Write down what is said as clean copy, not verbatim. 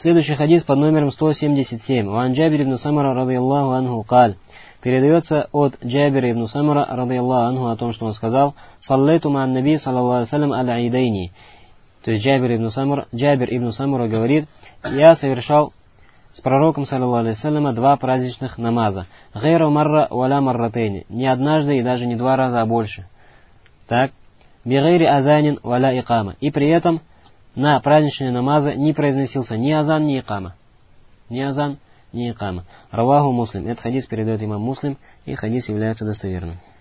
Следующий хадис под номером 177. «Ван Джабир ибн Самара радийаллаху анху каль». Передается от Джабира ибн Самара радийаллаху анху о том, что он сказал: «Саллайту ма'ан наби саллаллаху алейхи вассалям аль-айдайни». То есть Джабир ибн Самара говорит: «Я совершал с пророком саллаллаху алейхи вассалям два праздничных намаза. Гайра марра валя марратейни». Не однажды и даже не два раза, а больше. Так. Бигайри азанин валя икама. И при этом на праздничные намазы не произносился ни азан, ни икама. Ни азан, ни икама. Раваху Муслим. Этот хадис передает имам Муслим, и хадис является достоверным.